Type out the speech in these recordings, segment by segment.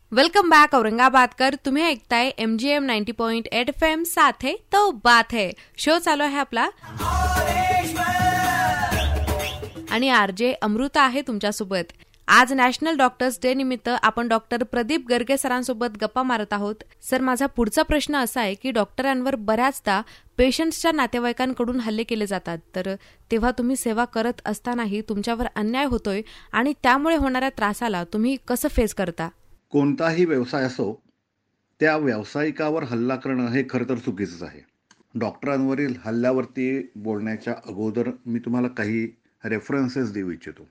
Welcome back Aurangabadkar. तुम्ही ऐकताय MGM 90.8 FM. साथ है तो बात है. शो चालू आहे आपला आणि RJ अमृता आहे तुमच्यासोबत. आज नॅशनल डॉक्टर्स डे निमित्त आपण डॉक्टर प्रदीप गर्गे सरांसोबत गप्पा मारत आहोत. सर, माझा पुढचा प्रश्न असा आहे की डॉक्टरांवर बऱ्याचदा पेशंट्सच्या नातेवाईकांकडून हल्ले केले जातात, तर तेव्हा तुम्ही सेवा करत असतानाही तुमच्यावर अन्याय होतोय आणि त्यामुळे होणाऱ्या त्रासाला तुम्ही कसं फेस करता? कोणताही व्यवसाय असो, त्या व्यावसायिकावर हल्ला करणं हे खरं तर चुकीचंच आहे. डॉक्टरांवरील हल्ल्यावरती बोलण्याच्या अगोदर मी तुम्हाला काही रेफरन्सेस देऊ इच्छितो.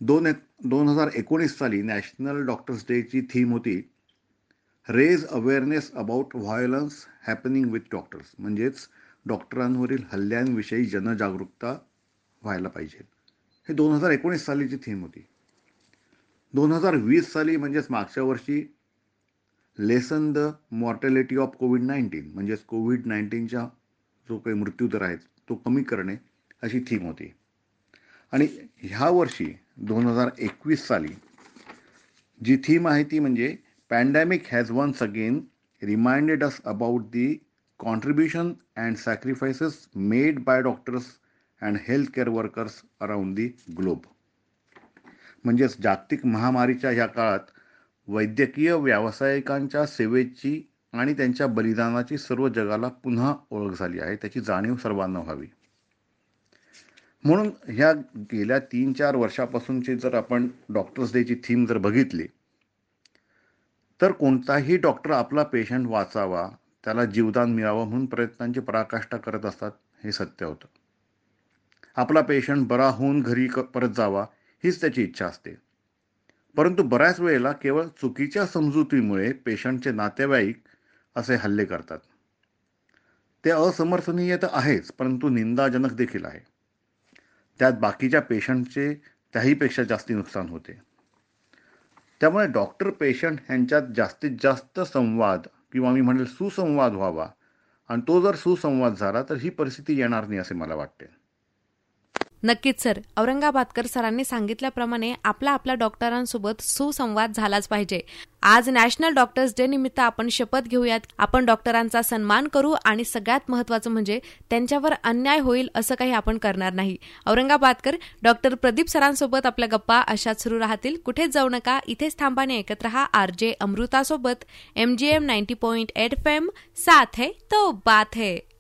2019 साली नॅशनल डॉक्टर्स डेची थीम होती raise awareness about violence happening with doctors. म्हणजेच डॉक्टरांवरील हल्ल्यांविषयी जनजागरूकता व्हायला पाहिजे. हे 2019 सालीची थीम होती. 2020 साली म्हणजेच मागच्या वर्षी लेसन द मॉर्टॅलिटी ऑफ कोविड-19 म्हणजेच कोविड-19च्या जो काही मृत्यूदर आहे तो कमी करणे अशी थीम होती. आणि ह्या वर्षी 2021 साली जी थीम आहे ती म्हणजे pandemic has once again reminded us about the contribution and sacrifices made by doctors and health care workers around the globe. म्हणजेच जागतिक महामारीच्या ह्या काळात वैद्यकीय व्यावसायिकांच्या सेवेची आणि त्यांच्या बलिदानाची सर्व जगाला पुन्हा ओळख झाली आहे, त्याची जाणीव सर्वांना व्हावी. म्हणून ह्या गेल्या 3-4 वर्षापासूनची जर आपण डॉक्टर्स डेची थीम जर बघितली तर कोणताही डॉक्टर आपला पेशंट वाचावा, त्याला जीवदान मिळावं म्हणून प्रयत्नांची पराकाष्ठा करत असतात, हे सत्य होतं. आपला पेशंट बरा होऊन घरी परत जावा हीच त्याची इच्छा असते. परंतु बऱ्याच वेळेला केवळ चुकीच्या समजुतीमुळे पेशंटचे नातेवाईक असे हल्ले करतात. ते असमर्थनीय तर आहेच, परंतु निंदाजनक देखील आहे. त्यात बाकीच्या पेशंटचे त्याहीपेक्षा जास्ती नुकसान होते. त्यामुळे डॉक्टर पेशंट यांच्यात जास्तीत जास्त संवाद किंवा मी म्हणेल सुसंवाद व्हावा, आणि तो जर सुसंवाद झाला तर ही परिस्थिती येणार नाही असे मला वाटते. नक्कीच सर. औरंगाबादकर सरांनी सांगितल्याप्रमाणे आपल्या डॉक्टरांसोबत सुसंवाद झालाच पाहिजे. आज नॅशनल डॉक्टर्स डे निमित्त आपण शपथ घेऊयात, आपण डॉक्टरांचा सन्मान करू आणि सगळ्यात महत्त्वाचं म्हणजे त्यांच्यावर अन्याय होईल असं काही आपण करणार नाही. औरंगाबादकर, डॉक्टर प्रदीप सरांसोबत आपल्या गप्पा अशाच सुरू राहतील. कुठेच जाऊ नका, इथेच थांबाने ऐकत रहा RJ अमृतासोबत MGM 90.8 FM. साथ है तो बात है.